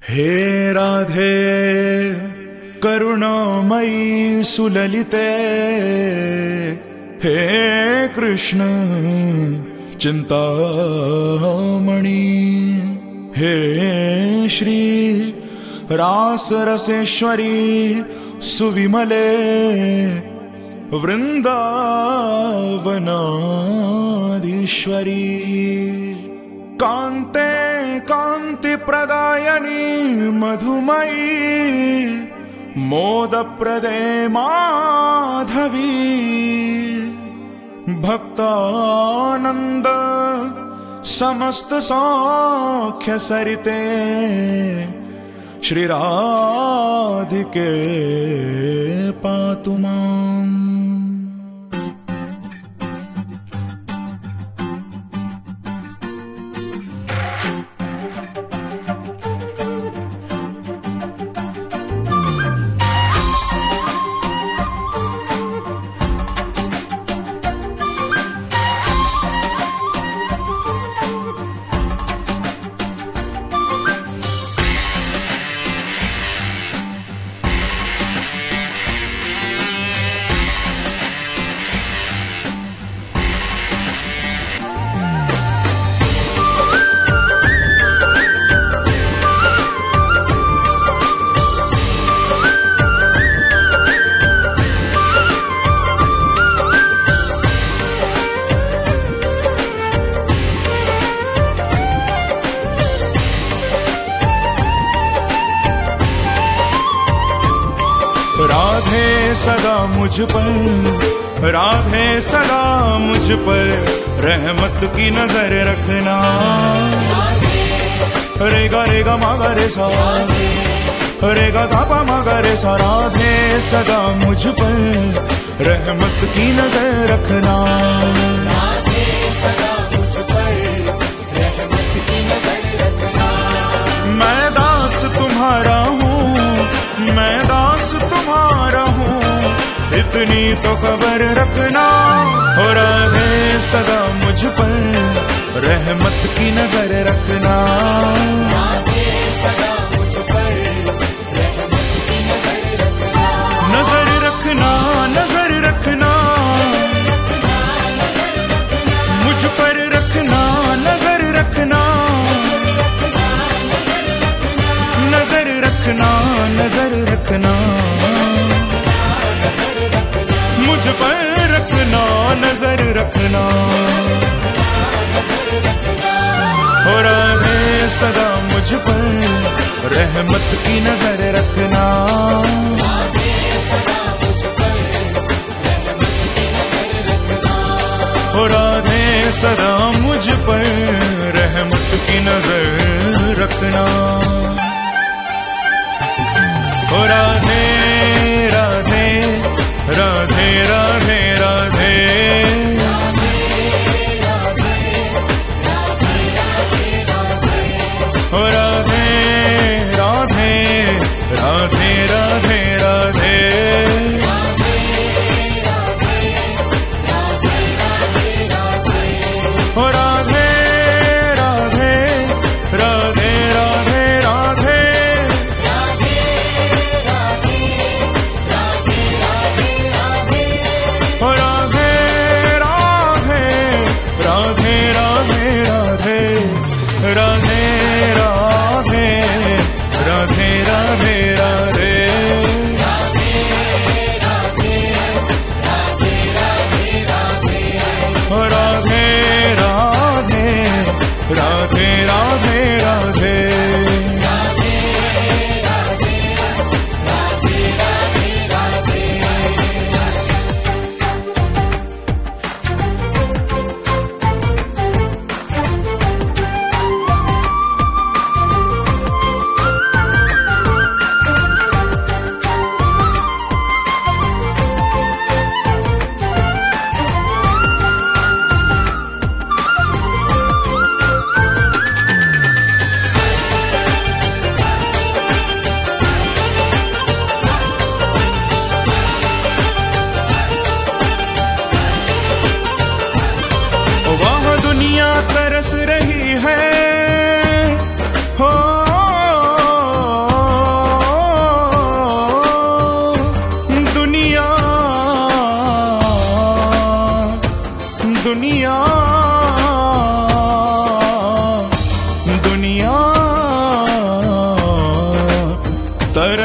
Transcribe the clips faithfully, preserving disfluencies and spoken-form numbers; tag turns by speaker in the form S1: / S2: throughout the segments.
S1: हे राधे करुणामयी सुललिते, हे कृष्ण चिंतामणि, हे श्री रास रसेश्वरी सुविमले वृंदावनाधीश्वरी, कांते कांति प्रदायनी मधुमयी मोदप्रदे माधवी, भक्तानंद समस्त सौख्य सरिते श्री राधिके पातु माम्।
S2: राधे सदा मुझ पर, राधे सदा मुझ पर रहमत की नजर रखना। रेगा रेगा मागा रे सा, रेगा गापा मागा रे सा। राधे सदा मुझ पर रहमत की नजर रखना।
S3: राधे सदा मुझ पर रहमत की नजर रखना।
S2: मैं दास तुम्हारा हूँ, मैं दास तुम्हारा हूँ, इतनी तो खबर रखना। हो राधे सदा मुझ पर रहमत की नजर रखना।
S3: राधे सदा मुझ पर रहमत की नजर रखना।
S2: नजर रखना, नजर रखना, मुझ पर रखना, नजर रखना, नजर रखना, नजर रखना, मुझ पर रखना, नजर रखना। हो राधे सदा मुझ पर रहमत की नजर रखना।
S3: राधे सदा मुझ पर रहमत की नजर रखना।
S2: हो राधे सदा मुझ पर रहमत की नजर रखना। हो राधे राधे राधे राधे राधे, हो राधे राधे राधे राधे राधे, हो राधे राधे राधे राधे।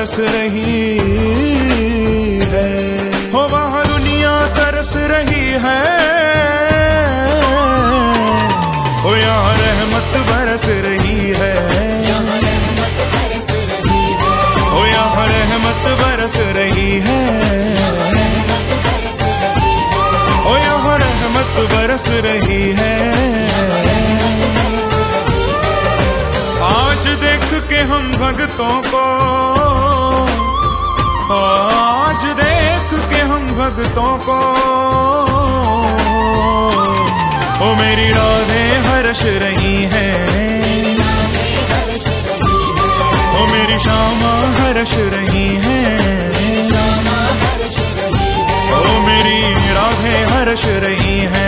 S1: बरस रही है, हो वहाँ दुनिया तरस रही है, हो यहाँ रहमत बरस रही है, हो यहाँ रहमत बरस रही है, हो यहाँ रहमत बरस रही है। आज देख के हम भक्तों को, आज देख के हम भक्तों को, ओ मेरी राधें हर्ष रही है, ओ मेरी श्यामा हर्ष रही है, ओ मेरी राधें हर्ष रही है।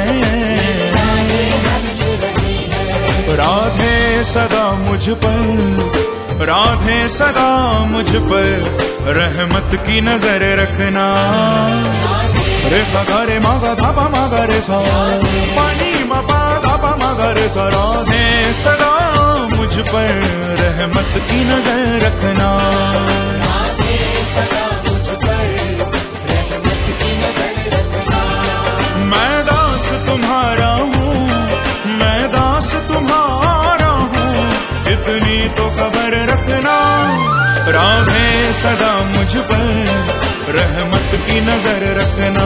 S1: राधे सदा मुझ पर, राधे सदा मुझ पर रहमत की नजर रखना। रे सा गा रे मा गा धा पा मा गा रे सा, पानी मा पा धा पा मा गा रे सा। राधे सदा मुझ पर रहमत की नजर रखना। मैं दास तुम्हारा हूँ, मैं दास तुम्हारा हूँ, इतनी तो खबर रखना। राधे सदा मुझ पर रहमत की नजर रखना।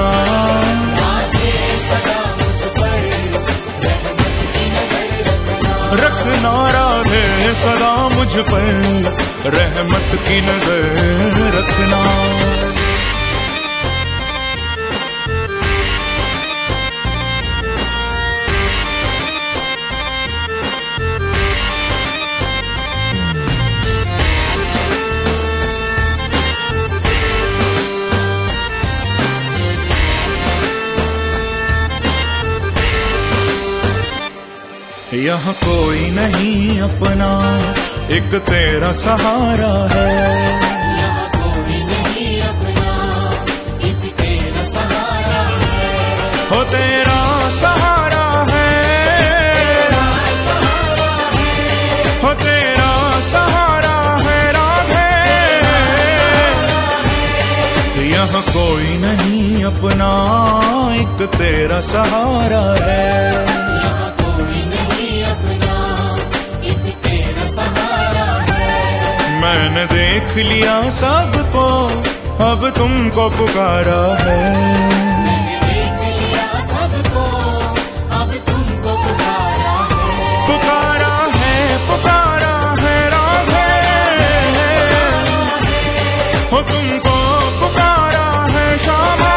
S1: रखना राधे सदा मुझ पर रहमत की नजर रखना। यहाँ कोई नहीं अपना, एक तेरा सहारा है।
S3: यहाँ कोई नहीं अपना, एक तेरा सहारा है।
S1: हो तेरा सहारा है, हो तेरा सहारा है राधे। यहाँ कोई नहीं अपना, एक तेरा सहारा है। मैंने देख लिया सबको, अब तुमको पुकारा है।
S3: मैंने देख लिया सबको, अब तुमको पुकारा है।
S1: पुकारा है, पुकारा है राधे, हो तुमको पुकारा है श्यामा।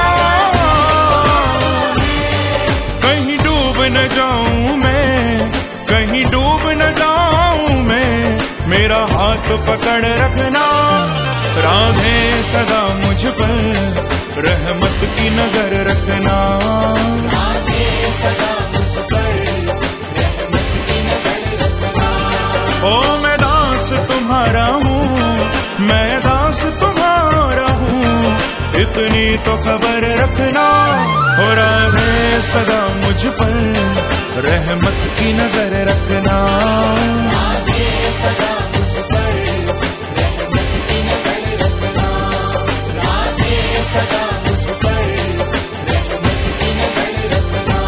S1: कहीं डूब न जाऊं मैं, कहीं डूब न जाऊं मैं, मेरा हाथ पकड़ रखना। राधे सदा मुझ पर रहमत की नजर रखना।
S3: राधे सदा मुझ पर रहमत की नजर रखना।
S1: ओ मैं दास तुम्हारा हूँ, मैं दास तुम्हारा हूँ, इतनी तो खबर रखना। ओ राधे सदा मुझ पर रहमत की नजर रखना।
S3: राधे सदा मुझ पर रहमत की नजर रखना। राधे सदा मुझ पर रहमत की नजर रखना।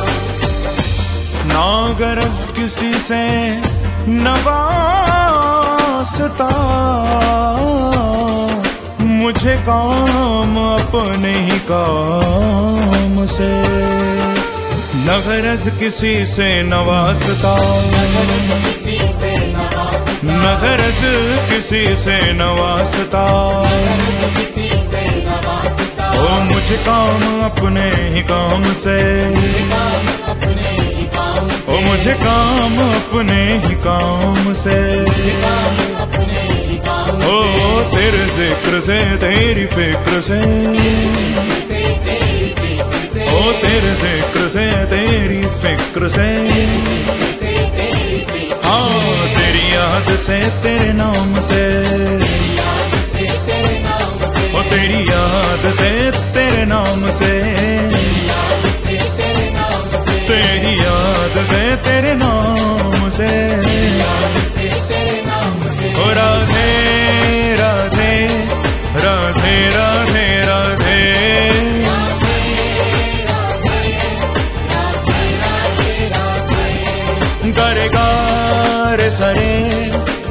S1: ना गरज किसी से न वास्ता, मुझे काम अपने ही काम से। न गरज किसी से न वास्ता, न गरज किसी से न वास्ता, ओ मुझे काम अपने ही काम से। ओ मुझे काम अपने ही काम से। ओ तेरे जिक्र से तेरी फिक्र से, ओ तेरे जिक्र से तेरी फिक्र से, हाँ तेरी याद से तेरे नाम से, ओ तेरी याद से तेरे नाम से, तेरी याद से तेरे नाम से। ओ राधे राधे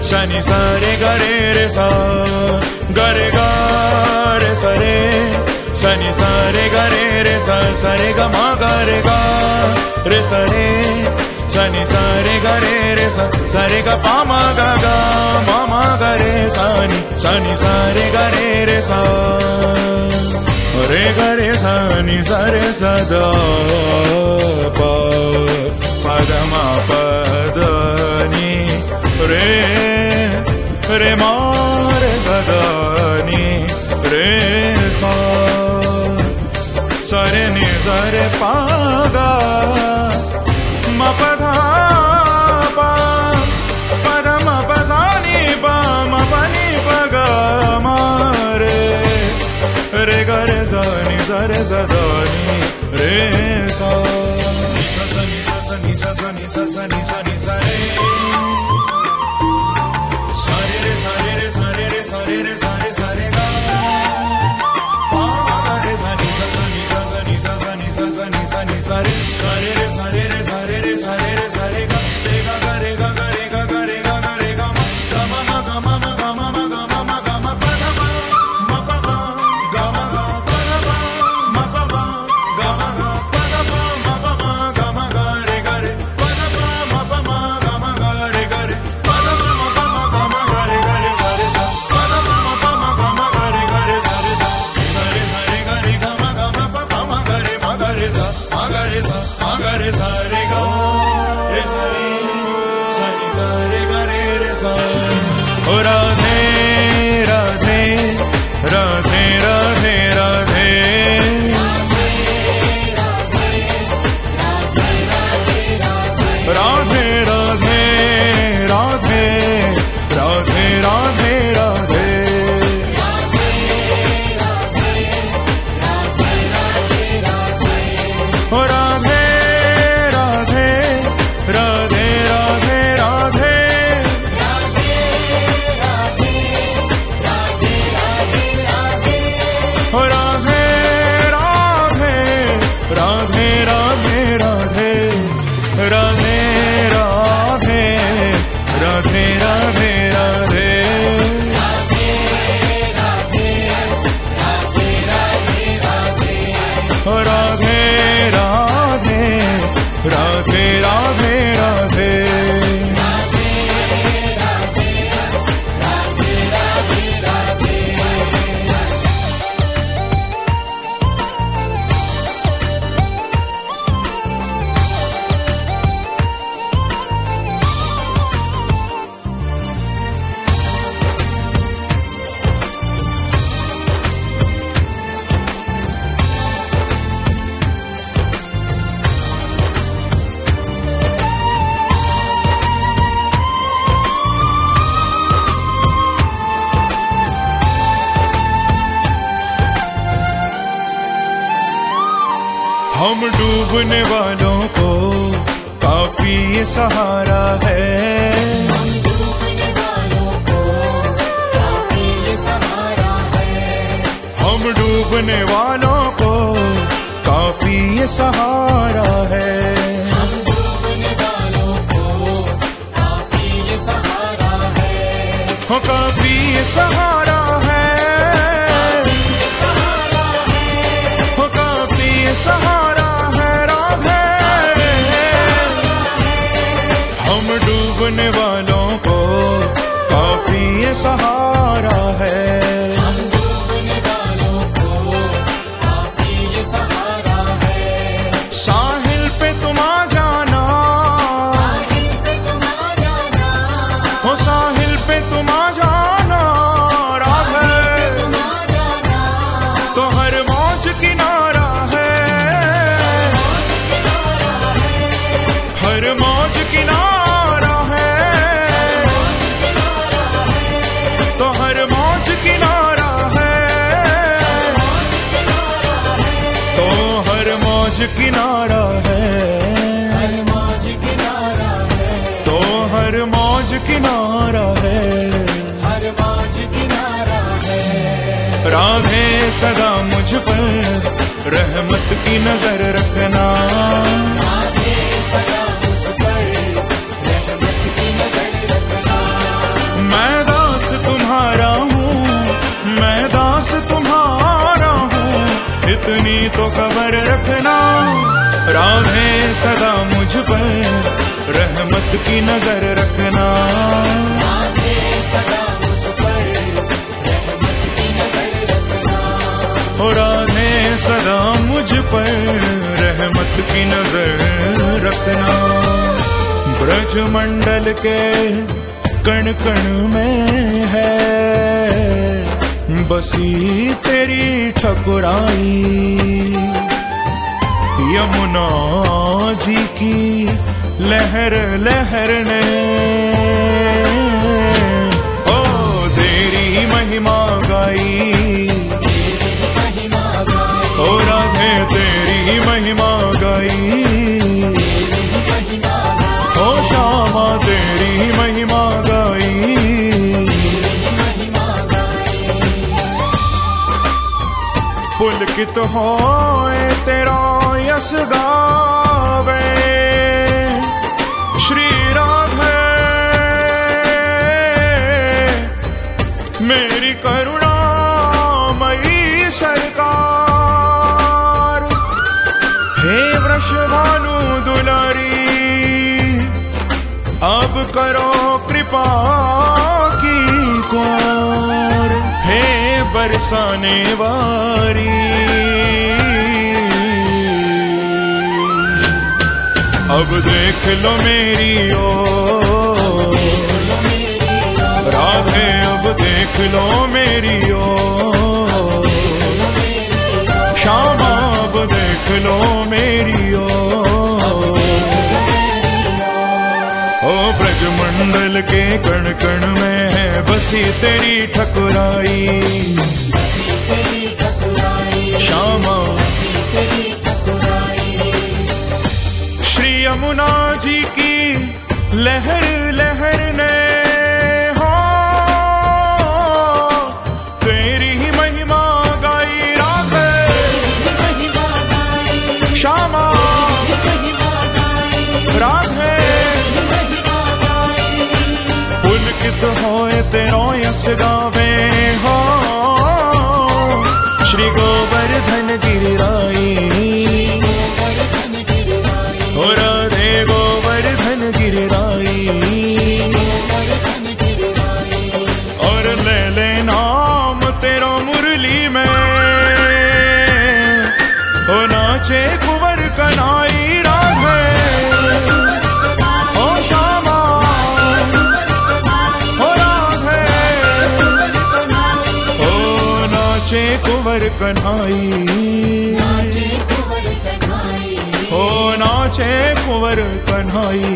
S1: सनी सा रे गा रे रे सा गा रे गा रे सा रे सनी सा रे गा रे रे सा सा रे गा मा गा रे गा रे सा रे सनी सा रे गा रे रे सा सा रे गा पा मा गा गा मा मा गा रे सनी सनी सा रे गा रे रे सा रे गा रे सनी सा रे सा दा पा पा दा मा पा दा नी रे रे मा रे सा दा नी रे सा सा रे नी सा रे पा गा मा पा धा पा पा धा मा पा सा नी पा मा पा नी पा गा मा रे रे गा रे सा नी सा रे सा दा नी रे सा सा सा नी सा सा नी सा सा नी सा सा नी सा नी सा रे सा रे रे सा रे रे सा रे रे सा रे रे सा रे सा रे गा पा गा रे सा नी सा सा नी सा सा नी सा सा नी सा सा नी सा नी सा रे सा रे रे सा रे रे सा रे रे सा रे रे सा रे गा रे गा गा रे गा गा रे गा गा रे गा गा रे गा मा गा मा मा गा मा मा गा मा मा गा मा मा गा मा पा धा मा मा पा मा गा मा गा पा धा मा मा पा मा गा मा गा पा धा मा मा पा मा गा मा गा रे गा रे पा धा मा मा पा मा गा मा गा रे गा रे पा धा मा मा पा मा गा मा गा रे गा रे सा रे सा पा धा मा मा पा मा गा मा गा रे गा रे सा रे सा सा रे सा रे गा रे गा मा गा मा पा पा मा गा रे मा गा रे सा मा गा रे सा मा गा रे सा रे गा रे सा रे सा नी सा रे गा रे रे सा ओ राधे राधे राधे राधे राधे राधे राधे राधे राधे राधे राधे ओ राधे राधे राधे राधे राधे ओ राधे राधे राधे राधे राधे राधे राधे राधे राधे राधे राधे राधे राधे राधे राधे हम डूबने वालों को काफी ये सहारा है
S3: हम डूबने वालों को काफी ये सहारा है
S1: हम डूबने वालों को काफी ये सहारा है
S3: हम डूबने वालों को काफी ये सहारा है
S1: हो काफी ये सहारा है हो काफी ये सहारा है राधे हम डूबने वालों को काफी ये सहारा है
S3: हम डूबने वालों को काफी ये सहारा है
S1: साहिल पे तुम आ जाना
S3: साहिल पे तुम आ जाना
S1: हो साहिल पे तुम आ जाना राधे
S3: तुम आ जाना
S1: तो हर मौज किनारा है हर मौज किनारा है तो हर मौज किनारा है तो हर मौज किनारा है
S3: हर मौज किनारा है
S1: तो हर मौज किनारा है
S3: हर मौज किनारा है
S1: राधे सदा मुझ पर रहमत की नजर रखना
S3: राधे सदा मुझ पर रहमत की नजर रखना
S1: इतनी तो खबर रखना, राधे सदा मुझ पर रहमत की नजर रखना।
S3: राधे सदा मुझ पर रहमत की नजर रखना।
S1: ओ राधे सदा मुझ पर रहमत की नजर रखना। ब्रज मंडल के कण कण में है बसी तेरी ठकुराई, यमुना जी की लहर लहर ने ओ तेरी महिमा गाई, ओ राधे तेरी महिमा गाई, ओ श्यामा तेरी महिमा गाई। पुलकित होए तेरा यस गावे श्री राधे, मेरी करुणामयी सरकार। हे वृषभानु दुलारी, अब करो कृपा की क्वार। हे बरसाने वारी, अब देख लो मेरी ओर राधे, अब देख लो मेरी ओर श्यामा, अब देख लो मेरी ओर। ओ ब्रजमंडल के कण कण में है बसी तेरी ठकुराई, श्यामा श्री यमुना जी की लहर लहर ने हो तेरी ही महिमा गाई। राधे श्यामा राधे, पुलकित होए तेरो यस गावे हो श्री गोवर्धन गिरिराई, ओ राधे गोवर्धन गिरिराई। और ले ले नाम तेरो मुरली में, ओ नाचे कुंवर कन्हई। राधे ओ श्यामा ओ राधे, ओ नाचे कुंवर कन्हई, ओ नाचे कुंवर कन्हई।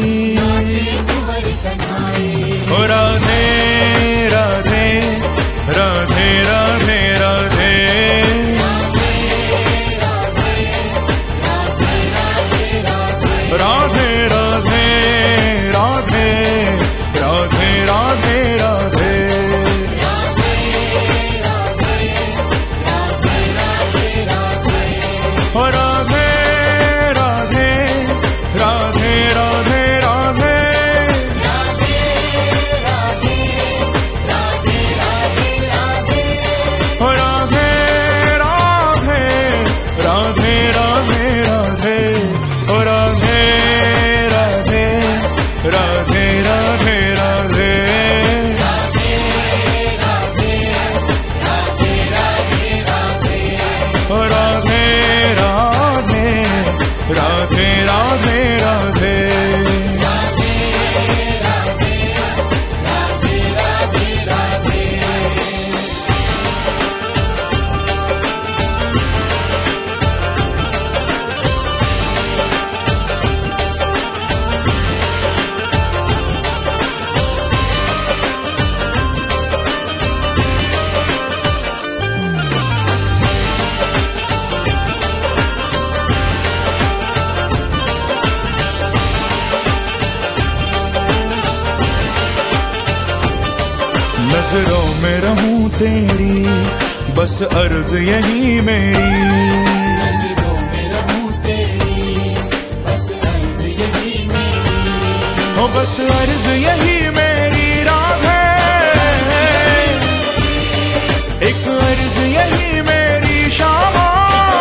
S1: ओ राधे राधे राधे राधे राधे, राधे राधे राधे राधे राधे राधे। ओ राधे राधे राधे राधे राधे, ओ राधे राधे राधे राधे राधे, ओ राधे राधे राधे राधे राधे। ओ राधे राधे राधे राधे राधे। नजरों में रहूं तेरी बस अर्ज यही मेरी,
S3: नजरों में रहूं तेरी बस अर्ज यही मेरी,
S1: हो बस अर्ज यही मेरी। राधे एक अर्ज यही मेरी श्यामा,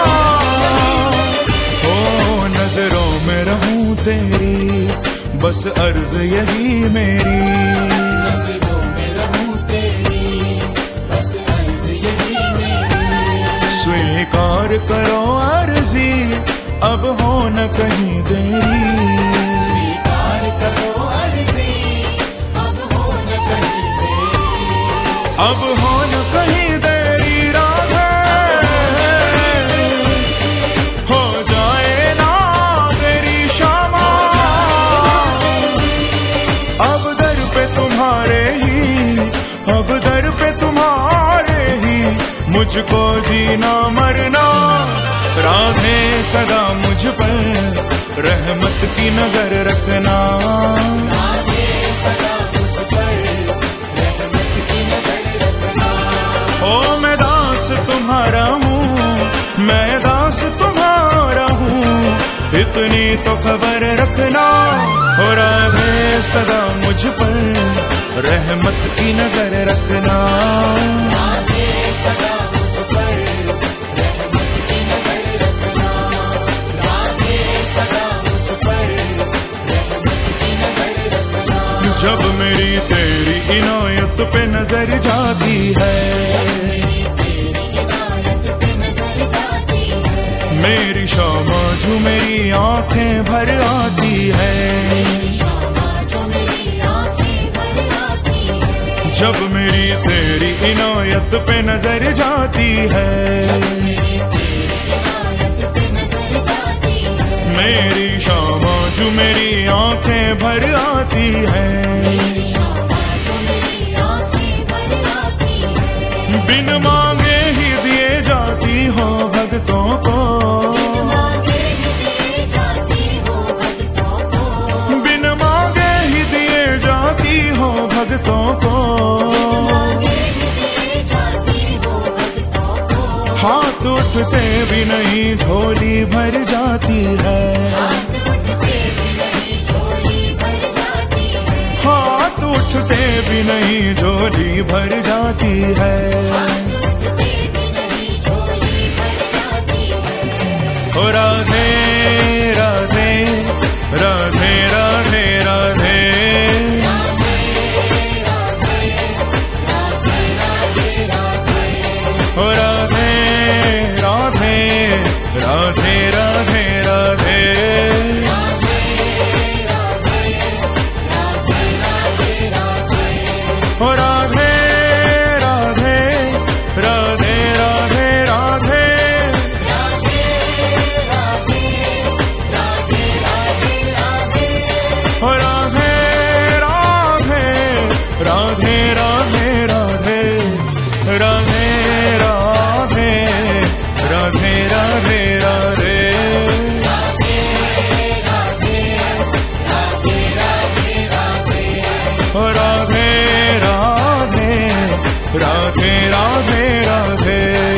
S2: बस अर्ज यही मेरी,
S3: नजरों में रहूं तेरी, बस अर्ज यही मेरी।
S2: स्वीकार करो अर्जी, अब हो न कहीं देरी,
S3: स्वीकार करो अर्जी, अब हो न कहीं देरी,
S2: अब हो न कहीं देरी। राधे हो जाए ना तेरी क्षमा, अब दर पे तुम्हारे ही, अब दर पे तुम्हारे ही मुझको जीना मरना। राधे सदा मुझ पर रहमत की नजर रखना,
S3: राधे सदा मुझ पर रहमत की नजर रखना।
S2: ओ मैं दास तुम्हारा हूँ, मैं दास तुम्हारा हूँ, इतनी तो खबर रखना। ओ राधे सदा मुझ पर रहमत की नजर रखना,
S3: राधे सदा मुझ पर रहमत की नजर रखना, राधे सदा मुझ पर रहमत की नजर रखना।
S2: जब मेरी तेरी इनायत पे नजर जाती है,
S3: मेरी तेरी इनायत पे नजर जाती है,
S2: मेरी शामा जो मेरी आंखें भर आती है,
S3: मेरी शामा जो मेरी आंखें भर आती है।
S2: जब मेरी तेरी इनायत पे नजर जाती है,
S3: मेरी तेरी इनायत पे नजर जाती है,
S2: मेरी शामा जो मेरी आंखें भर आती है,
S3: मेरी शामा जो मेरी आंखें भर आती है।
S2: बिन मांगे ही दिए जाती हो भक्तों को,
S3: बिन मांगे ही दिए जाती हो भक्तों को,
S2: बिन मांगे ही दिए जाती हो भक्तों को,
S3: मांगे ही दिए जाती हो भक्तों को।
S2: हाथ उठते भी नहीं झोली भर जाती है,
S3: हाथ उठते भी नहीं झोली भर जाती है,
S2: हाथ उठते भी नहीं झोली भर जाती है।
S3: हाथ उठते भी नहीं झोली भर जाती है।
S2: ओ राधे राधे राधे राधे राधे, ओ राधे राधे राधे राधे राधे, ओ राधे राधे राधे राधे राधे, ओ राधे राधे राधे राधे राधे, राधे राधे राधे राधे राधे, ओ राधे राधे राधे राधे राधे।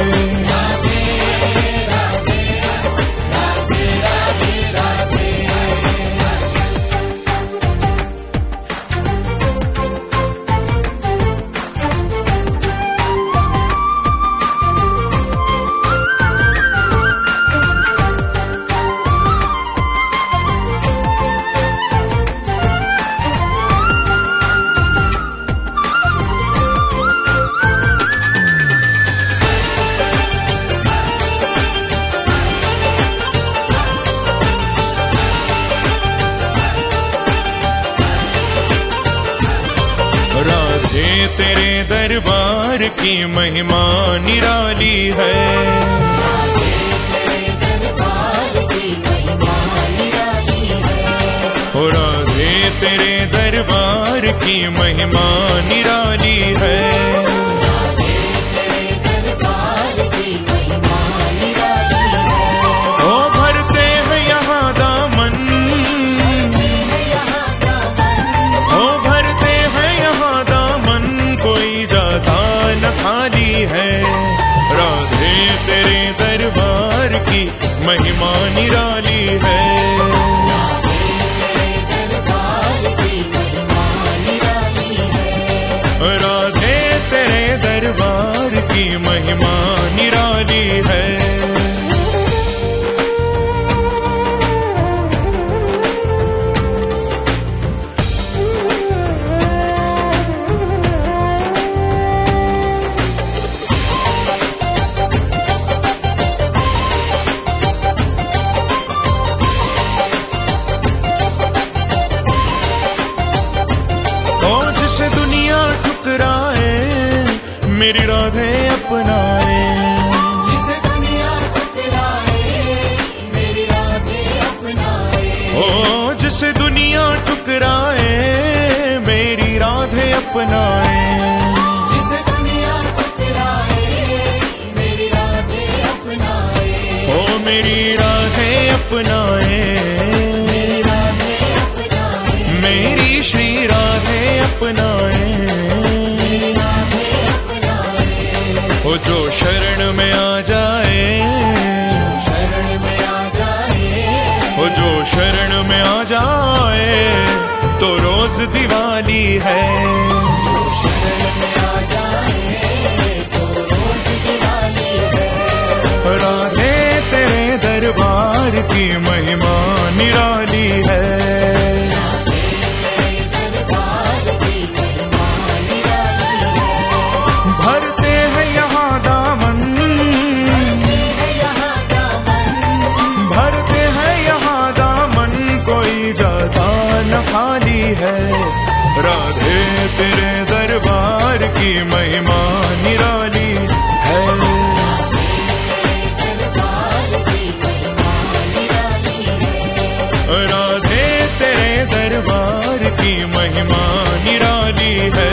S2: राधे तेरे दरबार की महिमा निराली है,
S3: तेरे दरबार की महिमा निराली है,
S2: ओ राधे तेरे दरबार की महिमा निराली है,
S3: तेरे दरबार की महिमा निराली है।
S2: ओ भरते हैं यहाँ दामन,
S3: यहाँ दामन,
S2: ओ भरते हैं यहाँ दामन, कोई जाता न खाली है। राधे तेरे दरबार की महिमा निराली है,
S3: तेरे दरबार की महिमा निराली है,
S2: राधे तेरे दरबार की महिमा निराली है।
S1: मेरी राधे अपनाए।
S3: जिसे दुनिया ठुकराए मेरी राधे अपनाए।
S1: ओ जिसे दुनिया ठुकराए मेरी राधे अपनाए।
S3: जिसे दुनिया ठुकराए मेरी राधे अपनाए।
S1: ओ मेरी राधे अपनाए।
S3: मेरी राधे अपनाए।
S1: मेरी श्री राधे अपनाए।
S3: मेरी राधे अपनाए।
S1: ओ जो शरण में आ जाए,
S3: शरण में आ जाए।
S1: ओ जो शरण में आ जाए तो रोज दिवाली है।
S3: शरण में आ जाए तो रोज दिवाली है।
S1: राधे तेरे दरबार की महिमा निराली है।
S3: दरबार की महिमा निराली है।
S1: भरते हैं यहाँ दामन,
S3: है यहाँ दामन।
S1: भरते हैं यहाँ दामन, कोई जाता न खाली है। राधे तेरे दरबार की महिमा निराली है।
S3: दरबार की महिमा निराली है।
S1: राधे तेरे दरबार की महिमा निराली है।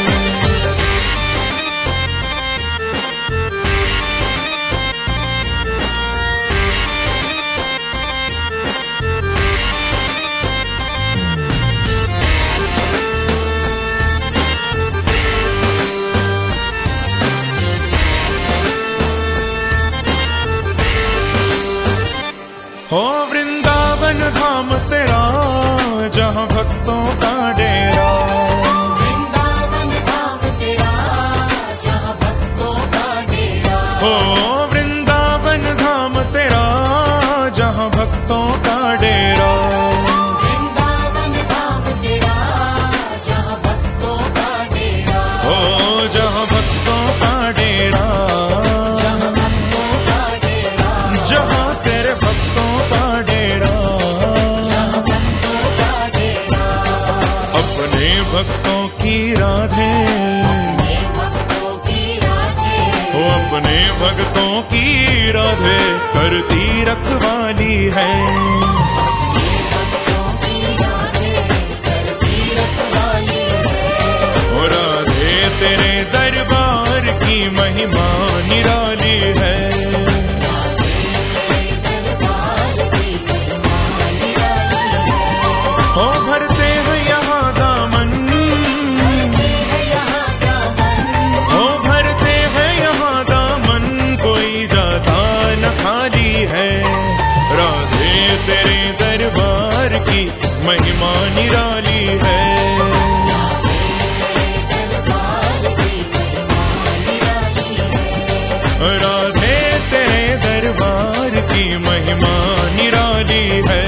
S1: हो वृंदावन धाम तेरा, जहाँ भक्तों का डेरा।
S3: वृंदावन धाम तेरा जहाँ भक्तों का डेरा।
S1: हो वृंदावन धाम तेरा, जहाँ भक्तों का डेरा।
S3: वृंदावन धाम तेरा जहाँ भक्तों का डेरा।
S1: हो जहाँ भक्तों का डेरा,
S3: जहाँ भक्तों का डेरा।
S1: जहाँ तेरे भक्तों का डेरा।
S3: जहाँ भक्तों का डेरा।
S1: अपने भक्तों की राधे,
S3: अपने भक्तों की राधे।
S1: हो अपने भक्तों की राधे करती रखवाली है।
S3: भक्तों की राधे करती रखवाली है।
S1: ओ राधे तेरे दरबार की महिमा निराली है।
S3: दरबार की महिमा निराली है।
S1: ओ भरते हैं यहाँ दामन,
S3: है यहाँ दामन।
S1: ओ भरते हैं यहाँ दामन, कोई जाता न खाली है। राधे तेरे दरबार की महिमा निराली है।
S3: दरबार की महिमा निराली है।
S1: राधे तेरे दरबार की महिमा निराली है।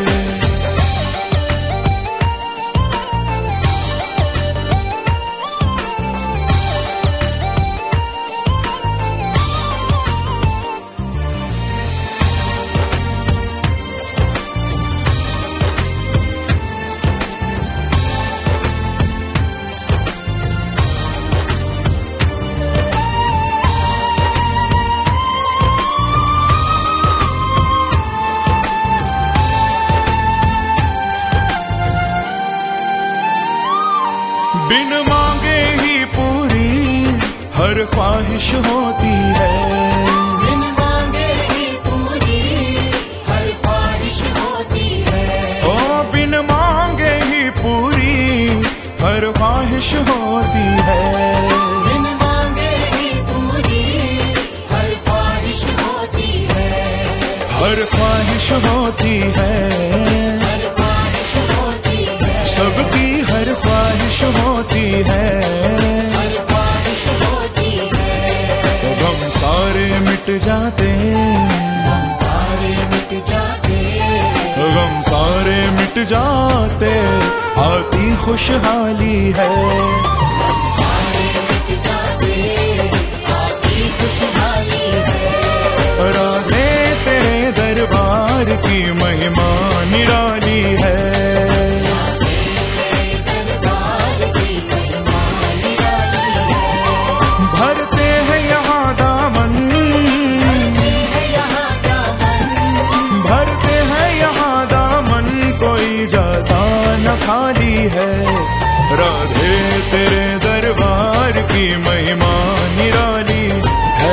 S1: बिन मांगे ही पूरी हर ख्वाहिश होती है।
S3: बिन मांगे ही पूरी हर ख्वाहिश होती है।
S1: ओ बिन मांगे ही पूरी हर ख्वाहिश होती है।
S3: बिन मांगे ही पूरी हर ख्वाहिश होती है।
S1: हर ख्वाहिश होती है।
S3: हर ख्वाहिश होती है।
S1: सबकी हर ख्वाहिश होती है।
S3: हर ख्वाहिश होती है।
S1: गम सारे मिट जाते,
S3: हम सारे मिट जाते।
S1: गम सारे मिट जाते, आती खुशहाली है।
S3: सारे मिट जाते आती खुशहाली है।
S1: राधे तेरे दरबार की महिमा निराली है।
S3: दरबार की महिमा निराली है।
S1: है। राधे तेरे दरबार की महिमा निराली है।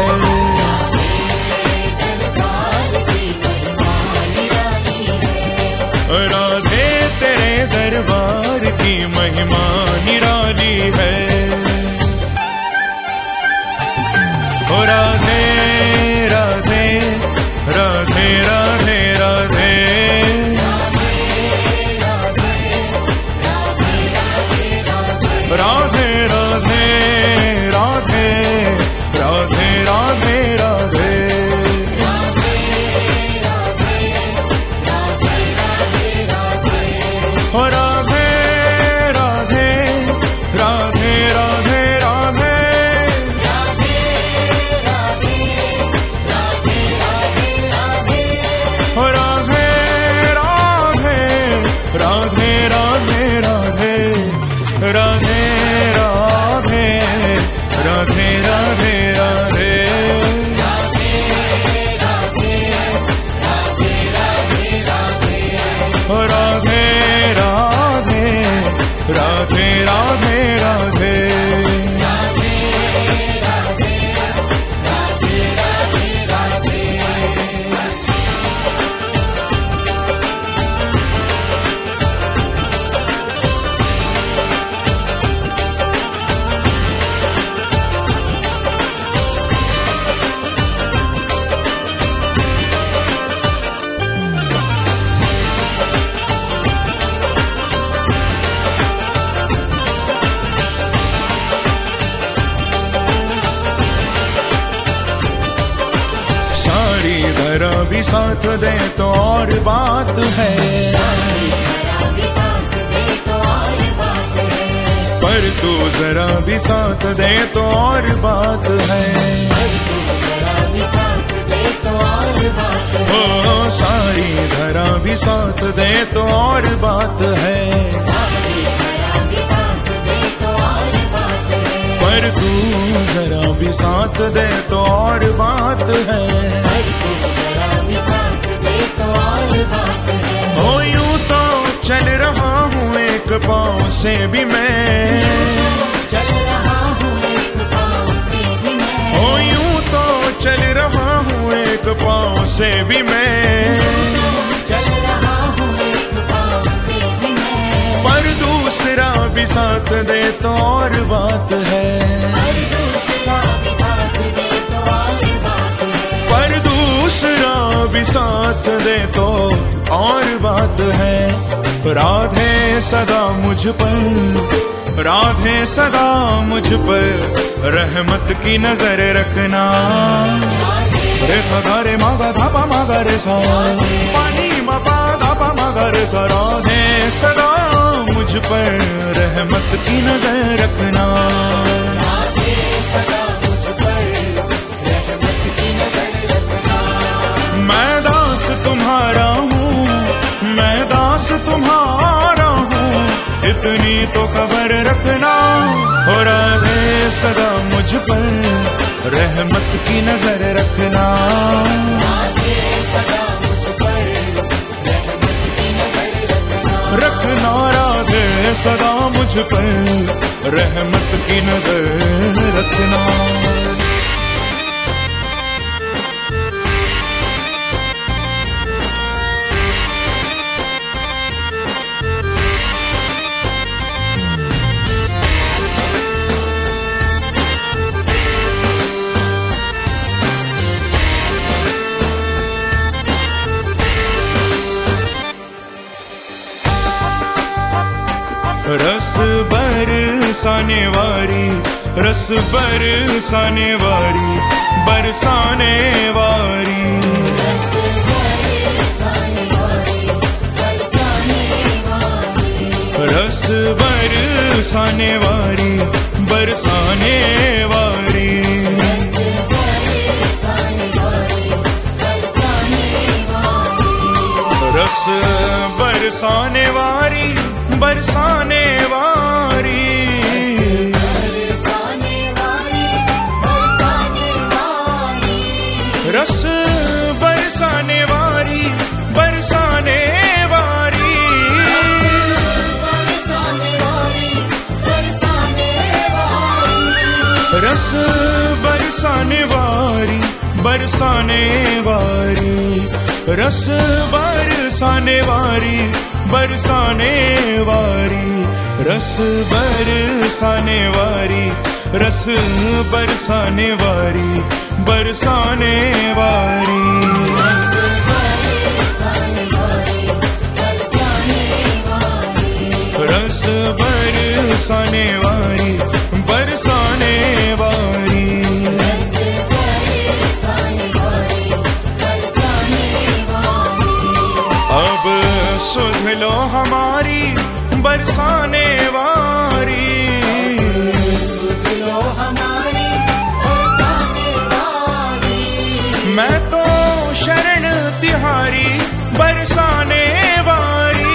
S1: राधे तेरे दरबार की महिमा निराली है। ओ राधे राधे राधे राधे राधे राधे राधे राधे राधे राधे ओ राधे राधे राधे राधे राधे ओ राधे राधे राधे राधे राधे राधे राधे राधे राधे ओ राधे राधे राधे राधे राधे धरा भी साथ दे तो और बात है, पर तू जरा भी साथ दे तो और बात है। ओ सारी धरा भी साथ दे तो और बात है, पर तू जरा भी साथ दे तो और बात है। ओ यूं तो चल रहा हूँ एक पाँव से भी मैं, ओ यूं तो चल रहा हूँ एक पाँव से भी मैं, पर दूसरा भी साथ दे तो और बात है, पर दूसरा भी साथ दे तो और बात है। राधे सदा मुझ पर, राधे सदा मुझ पर रहमत की नजर रखना। रे सदा रे मागा धापा मागा रे सा, पानी मापा धापा मागा रे सा। राधे सदा मुझ पर रहमत की नजर रखना। मैं दास तुम्हारा हूँ, मैं दास तुम्हारा हूँ, इतनी तो खबर रखना। हो राधे सदा मुझ पर रहमत की नजर रखना। रखना राधे सदा मुझ पर रहमत की नजर रखना। रस बरसाने वाली, रस बरसाने वाली, बरसाने वाली, रस बरसाने वाली, बरसाने वाली, रस बरसाने वाली, बरसाने वाली, रस बरसाने वाली, बरसाने वाली, रस बरसाने वारी बरसाने वारी, रस बरसाने वारी बरसाने वारी, रस बरसाने वारी, रस बरसाने वारी बरसाने वारी। रस बरसाने वारी बरसाने वारी। अब सुध लो हमारी बरसाने वारी,
S3: सुध लो हमारी बरसाने वारी।
S1: मैं तो शरण तिहारी बरसाने वारी।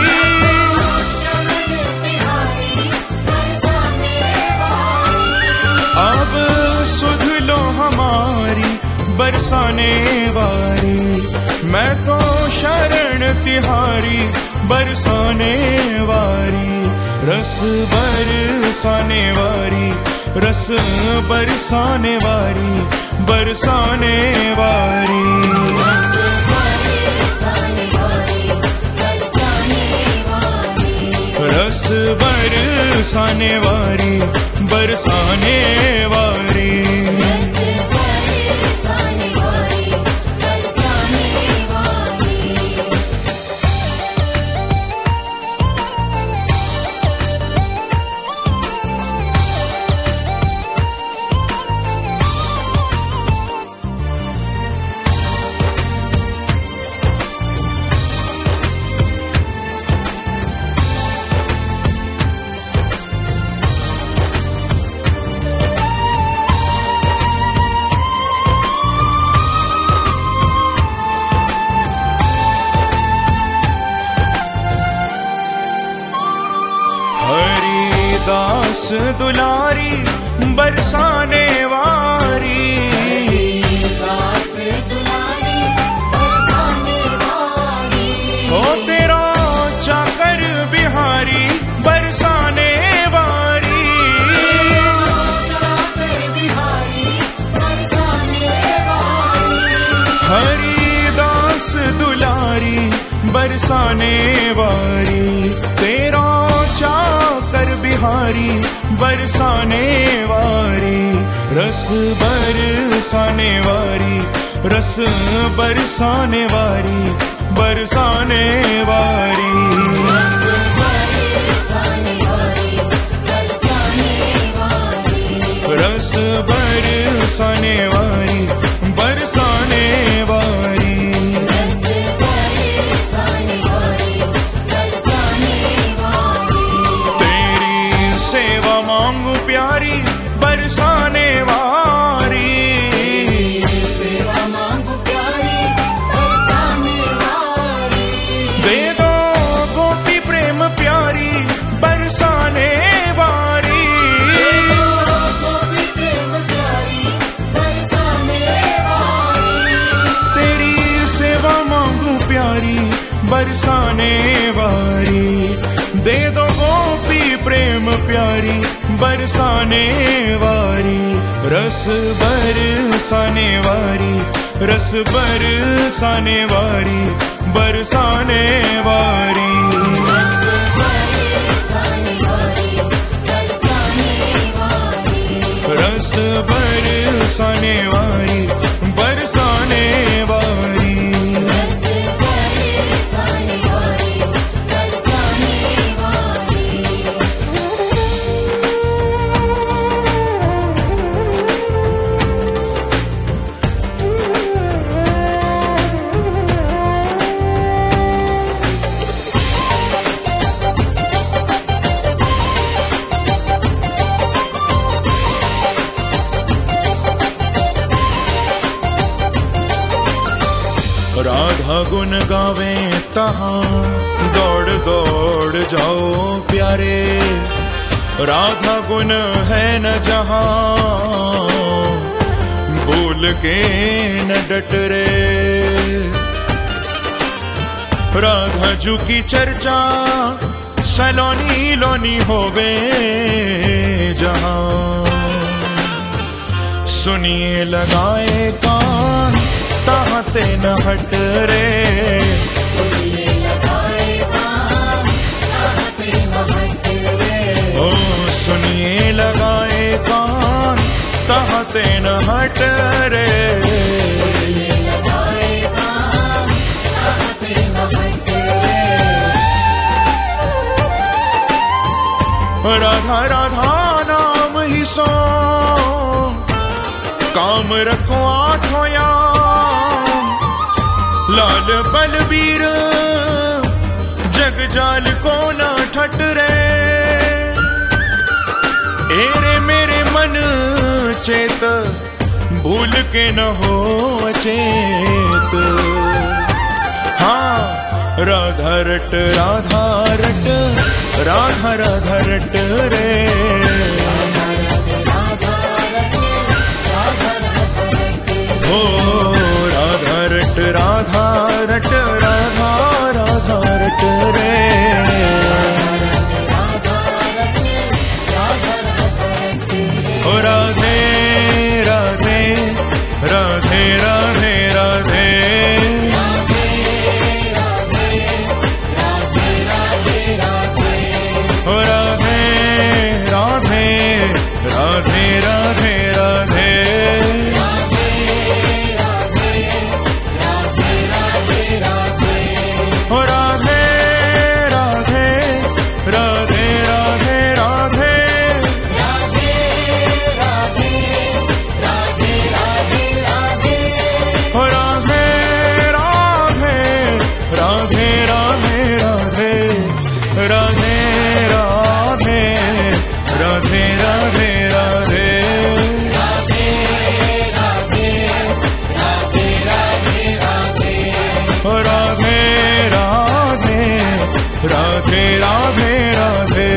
S3: शरण तिहारी बरसाने वारी।
S1: अब सुध लो हमारी बरसाने वारी, मैं तो शरण तिहारी बरसाने वारी। रस बरसाने वारी, रस बरसाने वारी बरसाने वारी।
S3: रस बरसाने वारी बरसाने वारी।
S1: रस बरसाने वारी बरसाने वारी।
S3: रस बरसाने वारी बरसाने वारी।
S1: हरिदास दुलारी बरसाने वारी,
S3: दास दुलारी बरसाने वारी।
S1: हो तेरा चाकर बिहारी बरसाने वारी।
S3: चाकर बिहारी बरसाने वारी।
S1: हरिदास दुलारी बरसाने वारी, तेरा चाकर बिहारी बरसाने वारी। रस बरसाने वारी, रस बरसाने वारी बरसाने वारी।
S3: रस बरसाने वारी बरसाने वारी।
S1: रस बरसाने वारी बरसाने वारी।
S3: रस बरसाने वारी बरसाने वारी।
S1: तेरी सेवा मांगू प्यारी बरसाने वारी।
S3: सेवा मांगू प्यारी बरसाने वारी।
S1: दे दो गोपी प्रेम प्यारी बरसाने वारी।
S3: गोपी प्रेम प्यारी बरसाने वारी।
S1: तेरी सेवा मांगू प्यारी बरसाने वारी। दे दो गोपी प्रेम प्यारी बरसाने वारी। रस बरसाने वारी, रस बरसाने वारी बरसाने वारी।
S3: रस बरसाने वारी बरसाने वारी।
S1: रस बरसाने वारी बरसाने वारी।
S3: रस बरसाने वारी बरसाने वारी।
S1: राधा गुन गावे तहाँ दौड़ दौड़ जाओ प्यारे। राधा गुन है न जहाँ भूल के न डट रे। राधा जू की चर्चा सलोनी लोनी होवे जहाँ। सुनिए लगाए कान ताहते न हट रे,
S3: सुनिए लगाए कान ताहते न हट रे,
S1: ओ सुनिए लगाए कान ताहते न हट रे,
S3: सुनिए लगाए कान ताहते न हट रे।
S1: राधा राधा नाम ही सो काम रखो आठों याम, लाल बलबीर जग जाल को न ठट रे, एरे मेरे मन चेत भूल के न हो अचेत। हाँ राधा रट राधा रट राधा राधा रट रे, ओ राधा रट राधा रट राधा राधा रट रे, ओ राधे राधे राधे राधे राधे, ओ राधे राधे राधे राधे राधे, ओ राधे राधे राधे राधे राधे, ओ राधे राधे राधे राधे राधे, राधे राधे राधे राधे राधे, ओ राधे राधे राधे राधे राधे,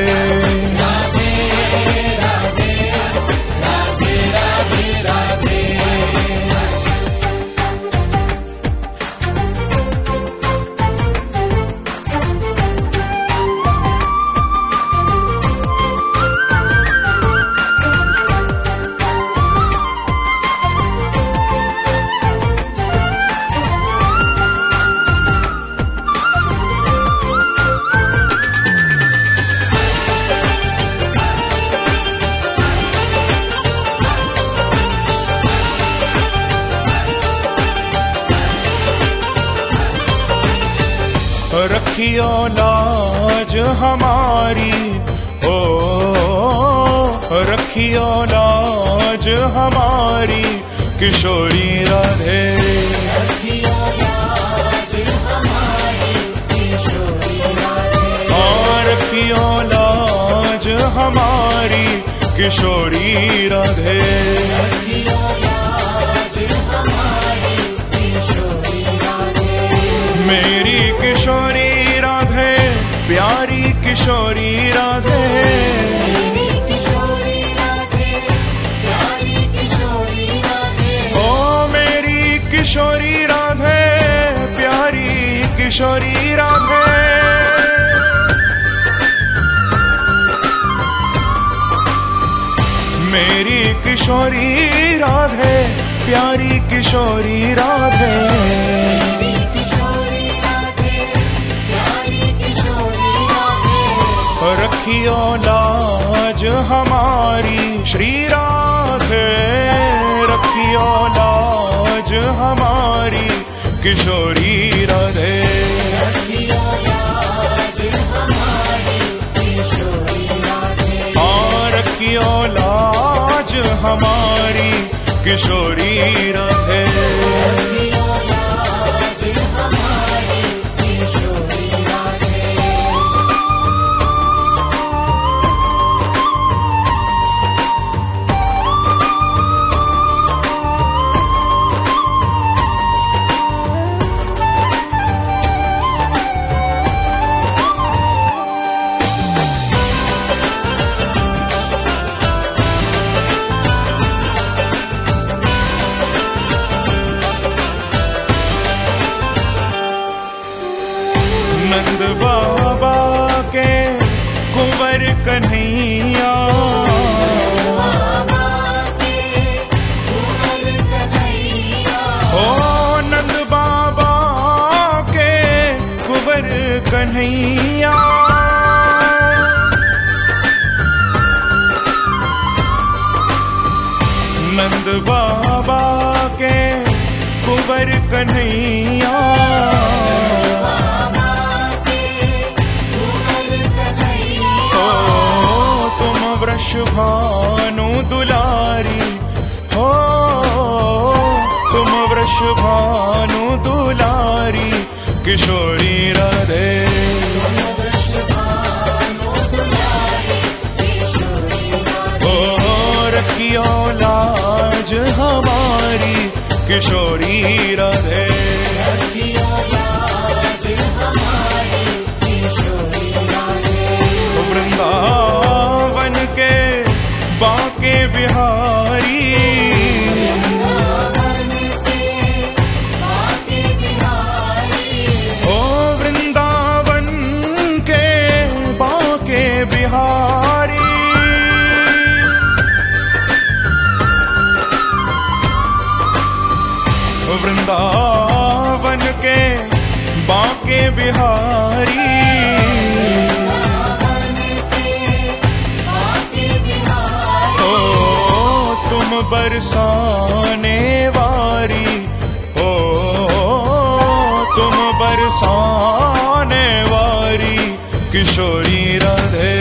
S1: रखियो लाज हमारी, ओ रखियो लाज हमारी किशोरी राधे, और रखियो लाज हमारी किशोरी राधे, मेरी किशोरी राधे प्यारी किशोरी राधे,
S3: मेरी किशोरी राधे प्यारी किशोरी राधे,
S1: ओ मेरी किशोरी राधे प्यारी किशोरी राधे, मेरी किशोरी राधे प्यारी किशोरी राधे,
S3: मेरी किशोरी राधे प्यारी किशोरी राधे,
S1: रखियो लाज हमारी श्री राधे, रखियो लाज हमारी किशोरी राधे, और रखियो लाज हमारी किशोरी राधे, कन्हैया। नंद बाबा के कुंवर कन्हैया। ओ तुम वृषभानु दुलारी हो, तुम वृषभानु दुलारी किशोरी राधे। रखियो लाज हमारी किशोरी राधे। वृंदावन के बांके बिहारी, ओ वृंदावन के बांके बिहारी। वृंदावन के बांके बिहारी। ओ तुम बरसाने वारी, ओ तुम बरसाने वारी किशोरी राधे।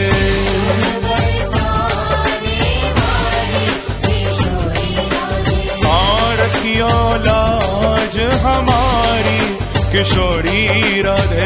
S1: रखियो लाज हमारी किशोरी राधे।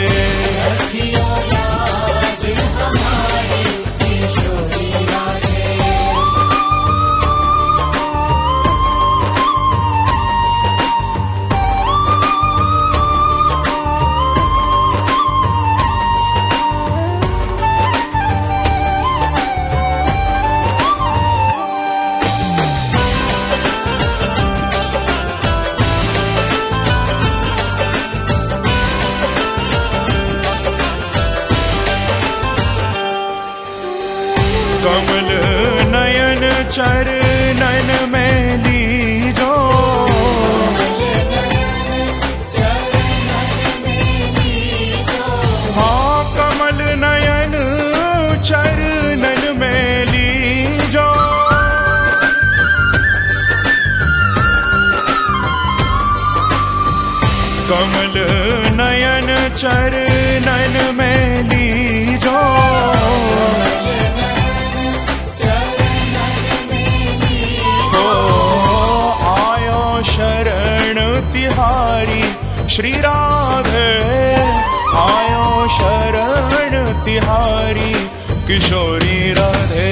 S1: कमल नयन चरणन में लीजो, हाँ कमल नयन चरणन में लीजो। कमल नयन चरणन में लीजो। शरण तिहारी श्री राधे, आयो शरण तिहारी किशोरी राधे।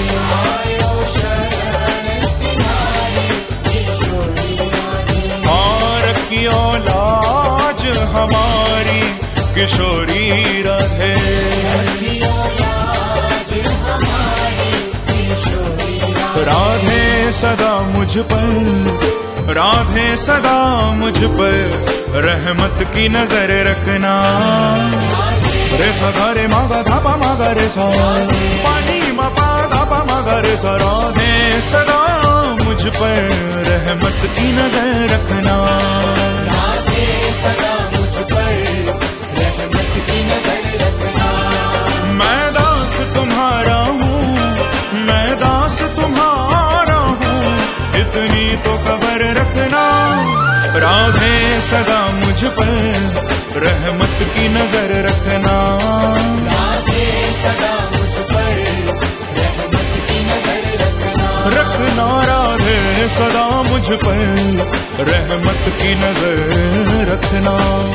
S1: और कियो लाज हमारी किशोरी राधे। राधे सदा मुझ पर, राधे सदा मुझ पर रहमत की नजर रखना। रे सा रे मागा धापा मागा रे सा, पानी मा पा धापा मागा रे सा। राधे सदा मुझ पर रहमत की नजर रखना।
S2: राधे सदा मुझ पर रहमत की नजर रखना।
S1: मैं दास तुम्हारा हूँ, मैं दास तुम्हारा हूँ, इतनी तो खबर रखना। राधे सदा मुझ पर रहमत की नजर रखना।
S2: राधे सदा मुझ पर रहमत की नजर रखना।
S1: रखना राधे सदा मुझ पर रहमत की नजर रखना।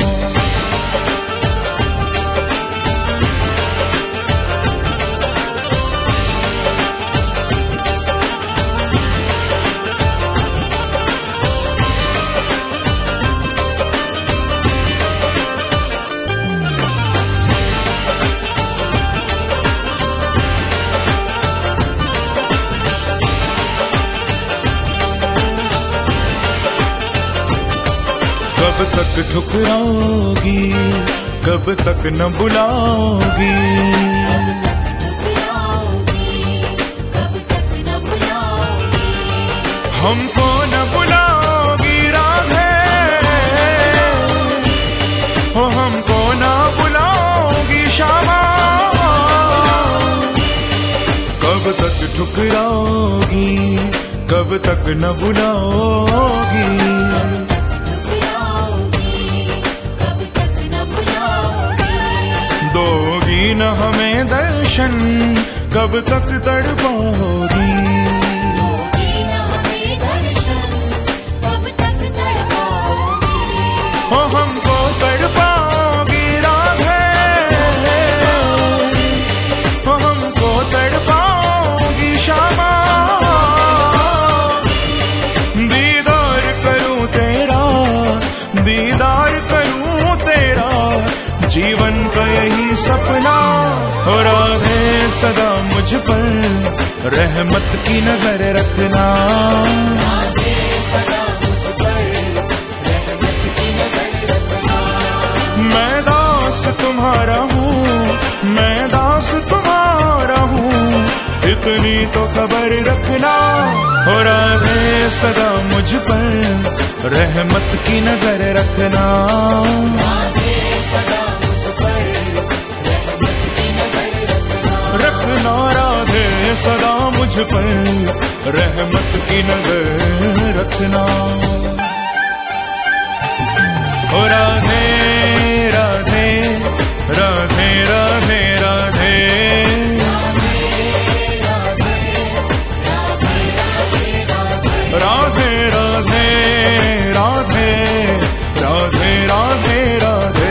S1: कब तक ठुकराओगी, कब तक न बुलाओगी, हमको न बुलाओगी राधे, हो हमको न बुलाओगी। ठुकराओगी, कब तक न बुलाओगी।
S3: कब तक न बुलाओगी।
S1: दोगी न हमें दर्शन, कब तक तड़पाओगी।
S3: दोगी न हमें दर्शन, कब तक तड़पाओगी।
S1: हो हमको तड़पाओगी राधे, हो हमको तड़पाओगी श्यामा। दीदार करूं तेरा, दीदार करूं तेरा, जीवन का यही सपना। हो राधे सदा मुझ पर रहमत की नजर रखना।
S3: राधे सदा मुझ पर रहमत की नजर रखना।
S1: मैं दास तुम्हारा हूँ, मैं दास तुम्हारा हूँ, इतनी तो खबर रखना। हो राधे सदा मुझ पर रहमत की नजर रखना।
S3: राधे सदा मुझ पर रहमत की नजर रखना।
S1: रखना राधे सदा मुझ पर रहमत की नजर रखना। हो राधे राधे राधे राधे राधे राधे राधे राधे राधे राधे राधे।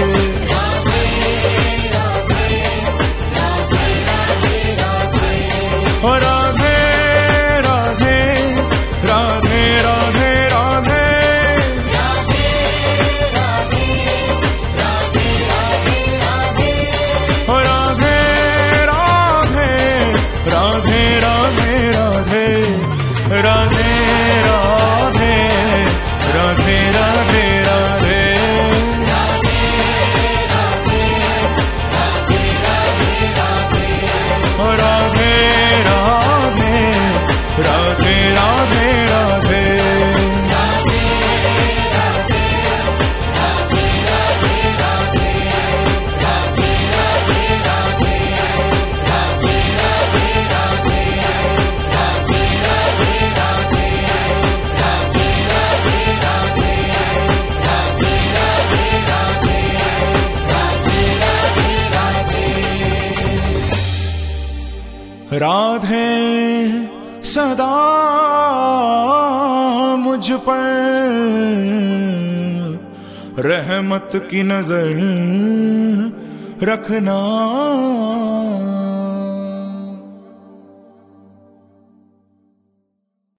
S1: हो राधे राधे राधे राधे राधे। हो राधे राधे राधे राधे राधे राधे राधे राधे राधे राधे। हो राधे राधे राधे राधे राधे। राधे सदा मुझ पर रहमत की नजर रखना।